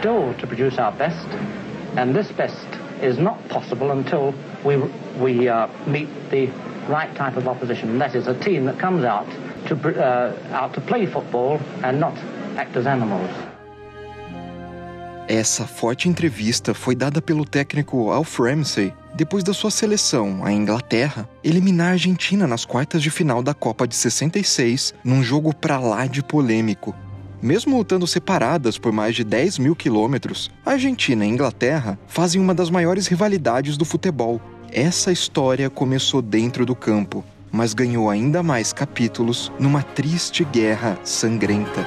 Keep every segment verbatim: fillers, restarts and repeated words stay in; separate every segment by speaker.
Speaker 1: still to produce our best, and this best is not possible until we we uh, meet the right type of opposition. That is, a team that comes out to uh, out to play football and not act as animals.
Speaker 2: Essa forte entrevista foi dada pelo técnico Alf Ramsey depois da sua seleção, a Inglaterra, eliminar a Argentina nas quartas de final da Copa de sessenta e seis, num jogo pra lá de polêmico. Mesmo estando separadas por mais de dez mil quilômetros, a Argentina e a Inglaterra fazem uma das maiores rivalidades do futebol. Essa história começou dentro do campo, mas ganhou ainda mais capítulos numa triste guerra sangrenta.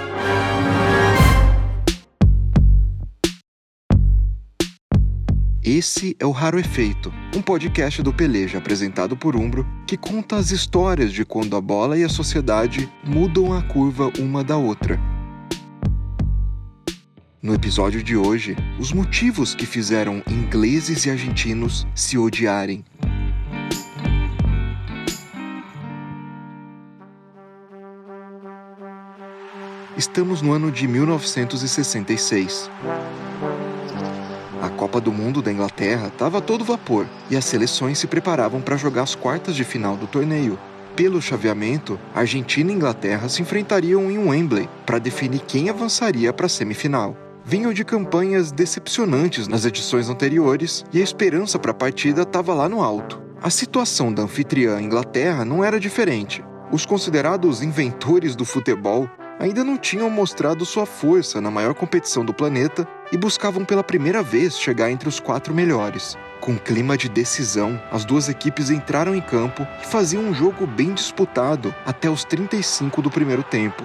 Speaker 2: Esse é o Raro Efeito, um podcast do Peleja apresentado por Umbro, que conta as histórias de quando a bola e a sociedade mudam a curva uma da outra. No episódio de hoje, os motivos que fizeram ingleses e argentinos se odiarem. Estamos no ano de mil novecentos e sessenta e seis. A Copa do Mundo da Inglaterra estava a todo vapor e as seleções se preparavam para jogar as quartas de final do torneio. Pelo chaveamento, Argentina e Inglaterra se enfrentariam em Wembley para definir quem avançaria para a semifinal. Vinham de campanhas decepcionantes nas edições anteriores e a esperança para a partida estava lá no alto. A situação da anfitriã Inglaterra não era diferente. Os considerados inventores do futebol ainda não tinham mostrado sua força na maior competição do planeta e buscavam pela primeira vez chegar entre os quatro melhores. Com clima de decisão, as duas equipes entraram em campo e faziam um jogo bem disputado até os trinta e cinco do primeiro tempo,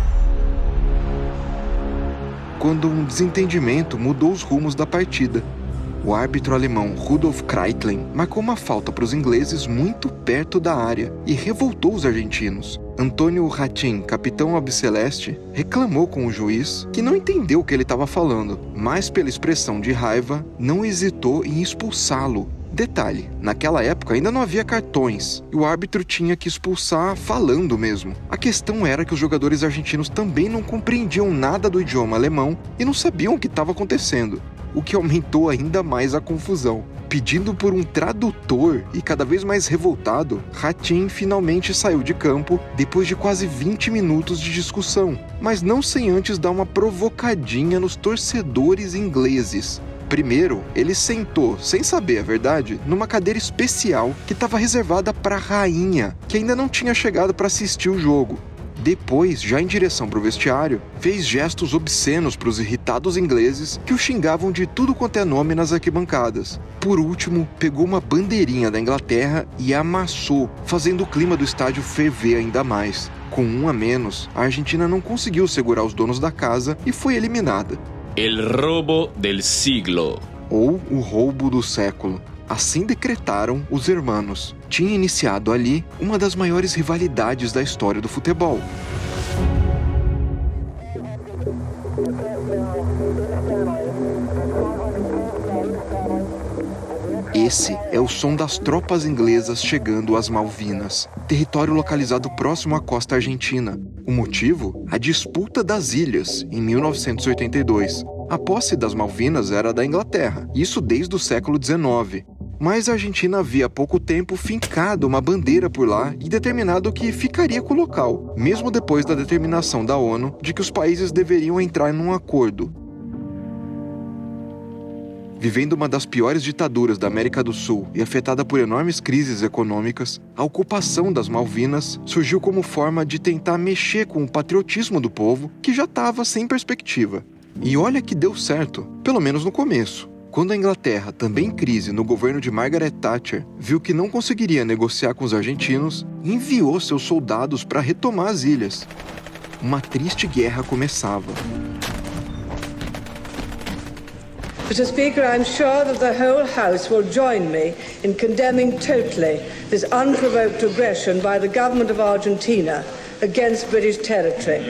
Speaker 2: quando um desentendimento mudou os rumos da partida. O árbitro alemão Rudolf Kreitling marcou uma falta para os ingleses muito perto da área e revoltou os argentinos. Antônio Ratin, capitão albiceleste, reclamou com o juiz, que não entendeu o que ele estava falando, mas pela expressão de raiva, não hesitou em expulsá-lo. Detalhe, naquela época ainda não havia cartões, e o árbitro tinha que expulsar falando mesmo. A questão era que os jogadores argentinos também não compreendiam nada do idioma alemão e não sabiam o que estava acontecendo, o que aumentou ainda mais a confusão. Pedindo por um tradutor e cada vez mais revoltado, Ratin finalmente saiu de campo depois de quase vinte minutos de discussão, mas não sem antes dar uma provocadinha nos torcedores ingleses. Primeiro, ele sentou, sem saber a verdade, numa cadeira especial que estava reservada para a rainha, que ainda não tinha chegado para assistir o jogo. Depois, já em direção para o vestiário, fez gestos obscenos para os irritados ingleses que o xingavam de tudo quanto é nome nas arquibancadas. Por último, pegou uma bandeirinha da Inglaterra e amassou, fazendo o clima do estádio ferver ainda mais. Com um a menos, a Argentina não conseguiu segurar os donos da casa e foi eliminada.
Speaker 3: El robo del siglo.
Speaker 2: Ou o roubo do século. Assim decretaram os hermanos. Tinha iniciado ali uma das maiores rivalidades da história do futebol. Esse é o som das tropas inglesas chegando às Malvinas, território localizado próximo à costa argentina. O motivo? A disputa das ilhas, em mil novecentos e oitenta e dois. A posse das Malvinas era da Inglaterra, isso desde o século dezenove. Mas a Argentina havia há pouco tempo fincado uma bandeira por lá e determinado que ficaria com o local, mesmo depois da determinação da ONU de que os países deveriam entrar num acordo. Vivendo uma das piores ditaduras da América do Sul e afetada por enormes crises econômicas, a ocupação das Malvinas surgiu como forma de tentar mexer com o patriotismo do povo, que já estava sem perspectiva. E olha que deu certo, pelo menos no começo. Quando a Inglaterra, também em crise no governo de Margaret Thatcher, viu que não conseguiria negociar com os argentinos, enviou seus soldados para retomar as ilhas. Uma triste guerra começava.
Speaker 4: Mister Speaker, I'm sure that the whole House will join me in condemning totally this unprovoked aggression by the government of Argentina against British territory.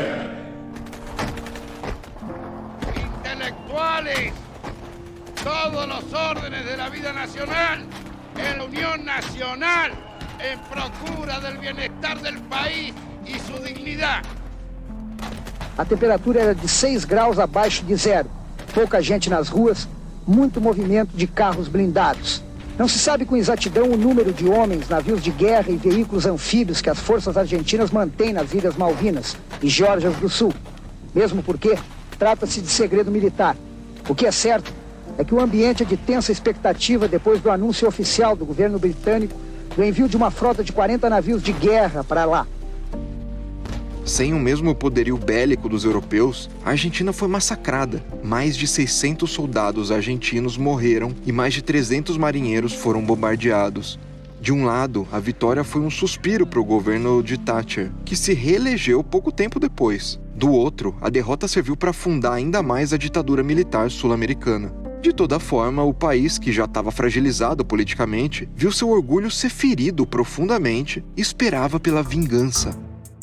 Speaker 5: Intelectuales, todos los órdenes de la vida nacional, en la unión nacional, en procura del bienestar del país y su dignidad.
Speaker 6: a temperatura era de seis graus abaixo de zero. Pouca gente nas ruas, muito movimento de carros blindados. Não se sabe com exatidão o número de homens, navios de guerra e veículos anfíbios que as forças argentinas mantêm nas Ilhas Malvinas e Geórgias do Sul. Mesmo porque trata-se de segredo militar. O que é certo é que o ambiente é de tensa expectativa depois do anúncio oficial do governo britânico do envio de uma frota de quarenta navios de guerra para lá.
Speaker 2: Sem o mesmo poderio bélico dos europeus, a Argentina foi massacrada. Mais de seiscentos soldados argentinos morreram e mais de trezentos marinheiros foram bombardeados. De um lado, a vitória foi um suspiro para o governo de Thatcher, que se reelegeu pouco tempo depois. Do outro, a derrota serviu para afundar ainda mais a ditadura militar sul-americana. De toda forma, o país, que já estava fragilizado politicamente, viu seu orgulho ser ferido profundamente e esperava pela vingança.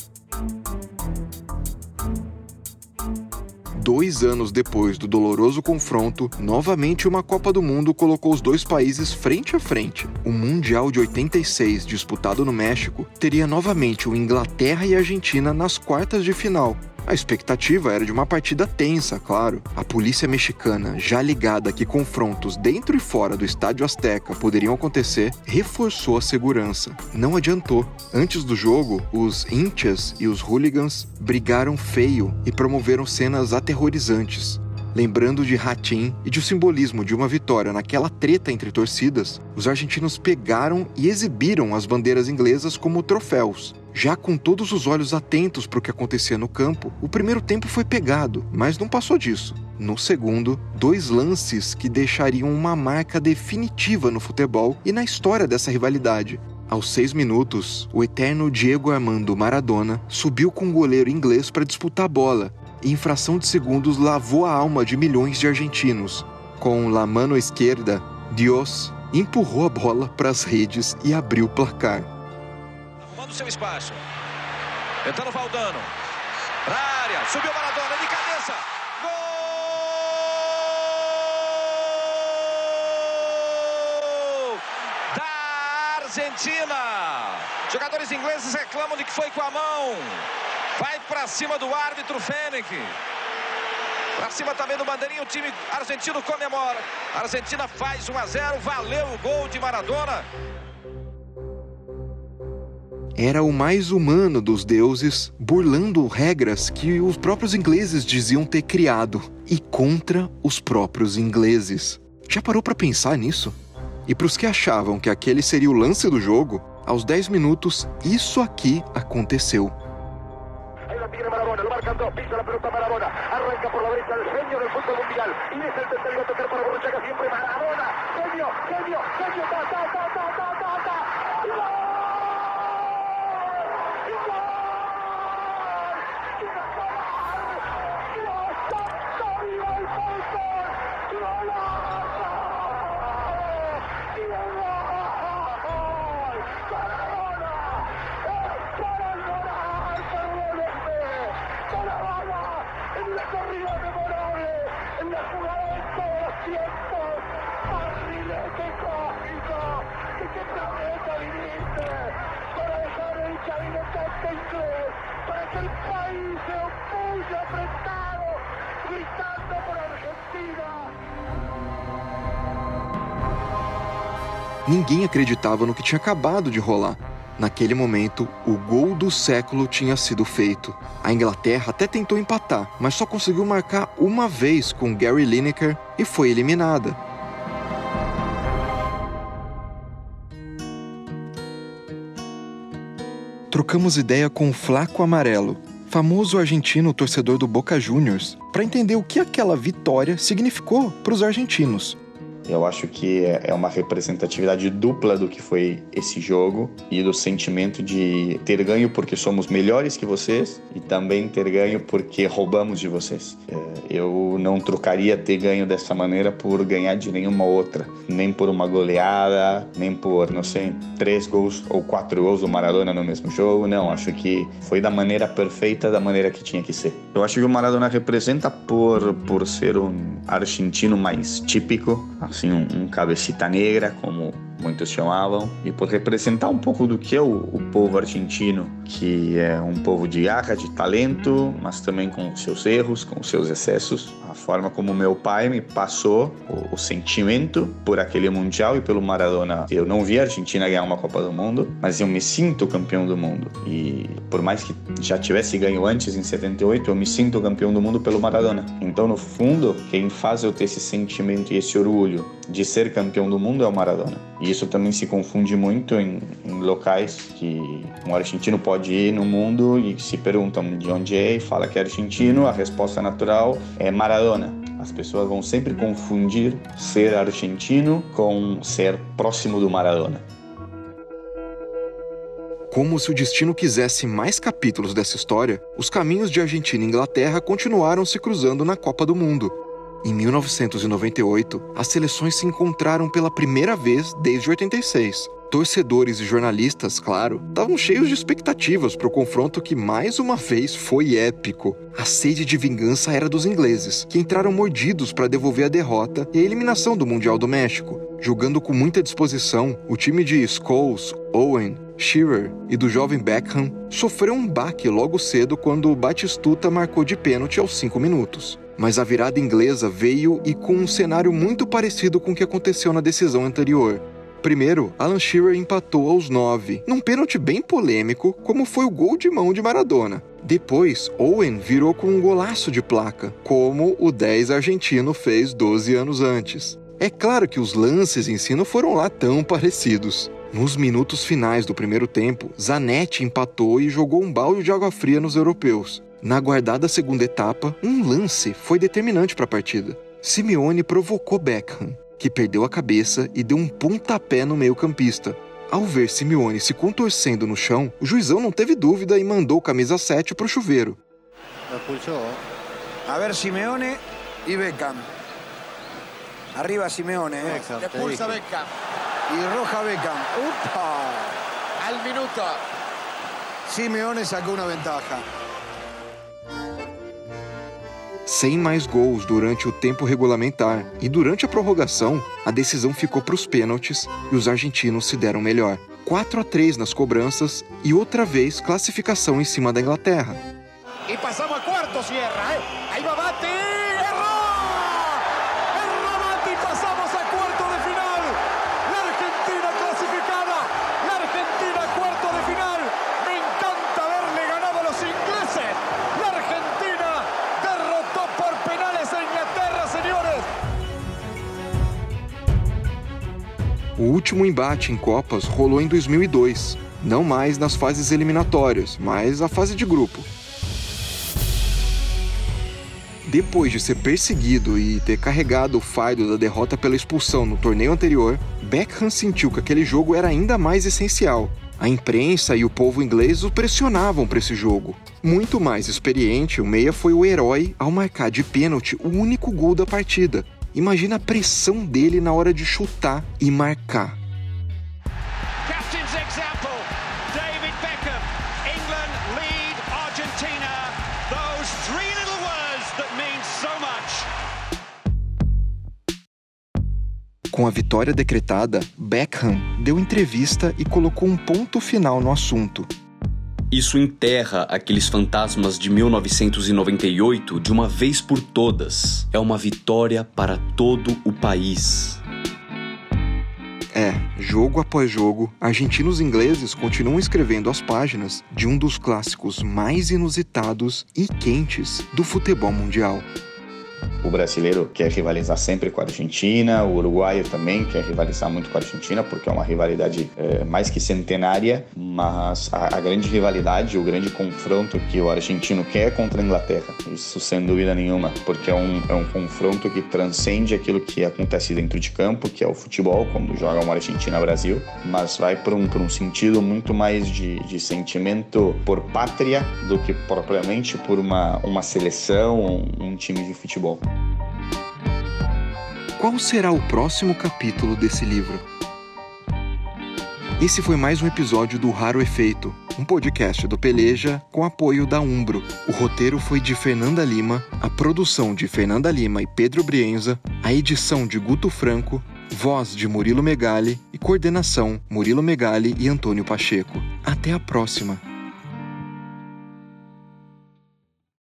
Speaker 2: Dois anos depois do doloroso confronto, novamente uma Copa do Mundo colocou os dois países frente a frente. O Mundial de oitenta e seis, disputado no México, teria novamente o Inglaterra e a Argentina nas quartas de final. A expectativa era de uma partida tensa, claro. A polícia mexicana, já ligada que confrontos dentro e fora do Estádio Azteca poderiam acontecer, reforçou a segurança. Não adiantou. Antes do jogo, os hinchas e os hooligans brigaram feio e promoveram cenas aterrorizantes. Lembrando de Hatim e de o simbolismo de uma vitória naquela treta entre torcidas, os argentinos pegaram e exibiram as bandeiras inglesas como troféus. Já com todos os olhos atentos para o que acontecia no campo, o primeiro tempo foi pegado, mas não passou disso. No segundo, dois lances que deixariam uma marca definitiva no futebol e na história dessa rivalidade. Aos seis minutos, o eterno Diego Armando Maradona subiu com o goleiro inglês para disputar a bola e, em fração de segundos, lavou a alma de milhões de argentinos. Com la mano esquerda, Dios empurrou a bola para as redes e abriu o placar.
Speaker 7: Arrumando seu espaço. Tentando Valdano. Pra área. Subiu Maradona de cabeça. Gol da Argentina. Jogadores ingleses reclamam de que foi com a mão. Vai pra cima do árbitro Fenech. Pra cima também do bandeirinho, o time argentino comemora. A Argentina faz um a zero, valeu o gol de Maradona.
Speaker 2: Era o mais humano dos deuses, burlando regras que os próprios ingleses diziam ter criado, e contra os próprios ingleses. Já parou pra pensar nisso? E pros que achavam que aquele seria o lance do jogo, aos dez minutos, isso aqui aconteceu.
Speaker 8: Maradona, lo marcan dos, pisa la pelota Maradona, arranca por la derecha el genio del fútbol mundial, y es el tercero a tocar para Borruchaga, siempre Maradona, genio, genio, genio, ta, ta, ta, ta, ta, ta, ta, ¡gol! Para que el país se opulle apretado, gritando por Argentina.
Speaker 2: Ninguém acreditava no que tinha acabado de rolar. Naquele momento, o gol do século tinha sido feito. A Inglaterra até tentou empatar, mas só conseguiu marcar uma vez com Gary Lineker e foi eliminada. Trocamos ideia com o Flaco Amarelo, famoso argentino torcedor do Boca Juniors, para entender o que aquela vitória significou para os argentinos.
Speaker 9: Eu acho que é uma representatividade dupla do que foi esse jogo e do sentimento de ter ganho porque somos melhores que vocês e também ter ganho porque roubamos de vocês. Eu não trocaria ter ganho dessa maneira por ganhar de nenhuma outra, nem por uma goleada, nem por, não sei, três gols ou quatro gols do Maradona no mesmo jogo. Não, acho que foi da maneira perfeita, da maneira que tinha que ser. Eu acho que o Maradona representa por, por ser um argentino mais típico, assim, um, um cabecita negra, como muitos chamavam, e por representar um pouco do que é o, o povo argentino, que é um povo de garra, de talento, mas também com os seus erros, com os seus excessos. A forma como meu pai me passou o, o sentimento por aquele Mundial e pelo Maradona. Eu não vi a Argentina ganhar uma Copa do Mundo, mas eu me sinto campeão do mundo. E por mais que já tivesse ganho antes, em setenta e oito, eu me sinto campeão do mundo pelo Maradona. Então, no fundo, quem faz eu ter esse sentimento e esse orgulho de ser campeão do mundo é o Maradona. E isso também se confunde muito em, em locais que um argentino pode ir no mundo e se perguntam de onde é e fala que é argentino, a resposta natural é Maradona. As pessoas vão sempre confundir ser argentino com ser próximo do Maradona.
Speaker 2: Como se o destino quisesse mais capítulos dessa história, os caminhos de Argentina e Inglaterra continuaram se cruzando na Copa do Mundo. Em mil novecentos e noventa e oito, as seleções se encontraram pela primeira vez desde oitenta e seis. Torcedores e jornalistas, claro, estavam cheios de expectativas para o confronto que, mais uma vez, foi épico. A sede de vingança era dos ingleses, que entraram mordidos para devolver a derrota e a eliminação do Mundial do México. Jogando com muita disposição, o time de Scholes, Owen, Shearer e do jovem Beckham sofreu um baque logo cedo quando o Batistuta marcou de pênalti aos cinco minutos. Mas a virada inglesa veio e com um cenário muito parecido com o que aconteceu na decisão anterior. Primeiro, Alan Shearer empatou aos nove, num pênalti bem polêmico, como foi o gol de mão de Maradona. Depois, Owen virou com um golaço de placa, como o dez argentino fez doze anos antes. É claro que os lances em si não foram lá tão parecidos. Nos minutos finais do primeiro tempo, Zanetti empatou e jogou um balde de água fria nos europeus. Na aguardada segunda etapa, um lance foi determinante para a partida. Simeone provocou Beckham, que perdeu a cabeça e deu um pontapé no meio-campista. Ao ver Simeone se contorcendo no chão, o juizão não teve dúvida e mandou o camisa sete para o chuveiro.
Speaker 10: A ver, Simeone e Beckham. Arriba Simeone, eh.
Speaker 5: Expulsa Beckham.
Speaker 10: Y roja Beckham. ¡Upa!
Speaker 5: Al minuto.
Speaker 10: Simeone sacou uma ventaja.
Speaker 2: Sem mais gols durante o tempo regulamentar e durante a prorrogação, a decisão ficou para os pênaltis e os argentinos se deram melhor. quatro a três nas cobranças e outra vez classificação em cima da Inglaterra.
Speaker 5: E passamos a quarto, Sierra, eh? Aí vai bater!
Speaker 2: O último embate em Copas rolou em dois mil e dois, não mais nas fases eliminatórias, mas a fase de grupo. Depois de ser perseguido e ter carregado o fardo da derrota pela expulsão no torneio anterior, Beckham sentiu que aquele jogo era ainda mais essencial. A imprensa e o povo inglês o pressionavam para esse jogo. Muito mais experiente, o meia foi o herói ao marcar de pênalti o único gol da partida. Imagina a pressão dele na hora de chutar e marcar.
Speaker 11: Captain's example, David Beckham. England lead Argentina. Those three little words that mean so much.
Speaker 2: Com a vitória decretada, Beckham deu entrevista e colocou um ponto final no assunto.
Speaker 3: Isso enterra aqueles fantasmas de mil novecentos e noventa e oito de uma vez por todas. É uma vitória para todo o país.
Speaker 2: É, jogo após jogo, argentinos e ingleses continuam escrevendo as páginas de um dos clássicos mais inusitados e quentes do futebol mundial.
Speaker 9: O brasileiro quer rivalizar sempre com a Argentina, o uruguaio também quer rivalizar muito com a Argentina, porque é uma rivalidade é, mais que centenária, mas a, a grande rivalidade, o grande confronto que o argentino quer é contra a Inglaterra, isso sem dúvida nenhuma, porque é um, é um confronto que transcende aquilo que acontece dentro de campo, que é o futebol, quando joga uma Argentina-Brasil, mas vai para um, para um sentido muito mais de, de sentimento por pátria do que propriamente por uma, uma seleção, um, um time de futebol.
Speaker 2: Qual será o próximo capítulo desse livro? Esse foi mais um episódio do Raro Efeito, um podcast do Peleja com apoio da Umbro. O roteiro foi de Fernanda Lima, a produção de Fernanda Lima e Pedro Brienza, a edição de Guto Franco Voz de Murilo Megali e coordenação Murilo Megali e Antônio Pacheco. Até a próxima!